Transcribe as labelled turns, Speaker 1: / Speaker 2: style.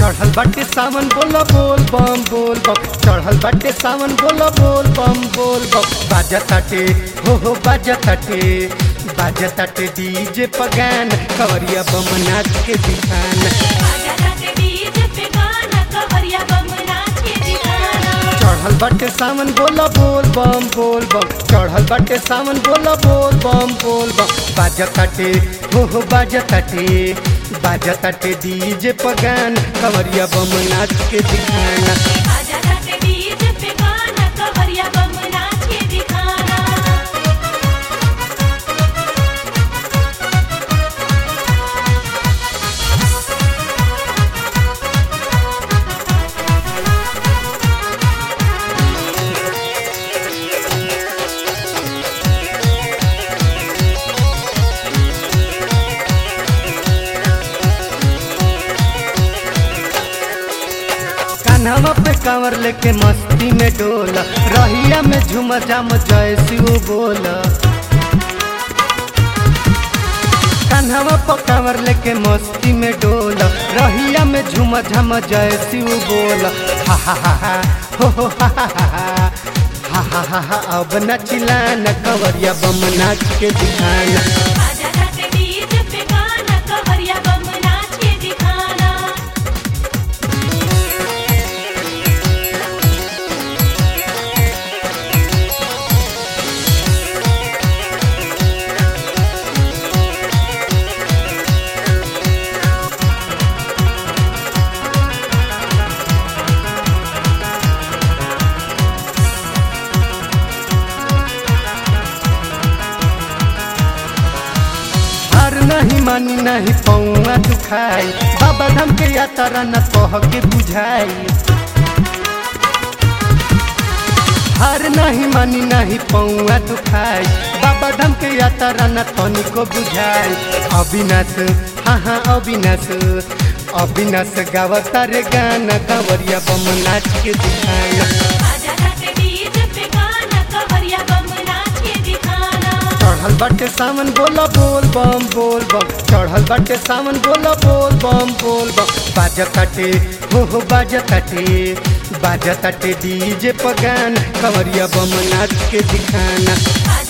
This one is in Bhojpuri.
Speaker 1: चढ़ल बाटे सावन बोला बोल बम बोल बम चढ़ल बाटे सावन बोला बोल बम बाजा ताटे हो बाजा ताटे डीजे पगान कवरिया बम नाच के दिखान चढ़ल बाटे सावन बोला बोल बम चढ़ल बाटे सावन बोला बोल बम बाजा ताटे हो बाजा ताटे डीजे पगान कवरिया बम नाच के दिखाना कान्हा पे कांवर लेके मस्ती में डोला रहिया में झूम जाम जय शिव बोला कान्हा पे कांवर लेके मस्ती में डोला रहिया में झूम झाम जय शिव बोला हा हा हा हा हो हा हा हा हा अब नचिला न कवरिया बम नाच के दिखाना नहीं मानी नहीं पौआ दुखाई बाबा धाम के यात्रा न कह के बुझाई हार नहीं मानी नहीं पौआ दुखाई बाबा धाम के यात्रा न तनी को बुझाई अविनाश हाँ अविनाश गावता रे गाना कवरिया बम नाच के दिखाना चढ़ल बाटे सावन बोला बोल बम चढ़ल बाटे सावन बोला बोल बम बाजा ताटे हो बाजा ताटे डीजे पगान कवरिया बम नाच के दिखाना।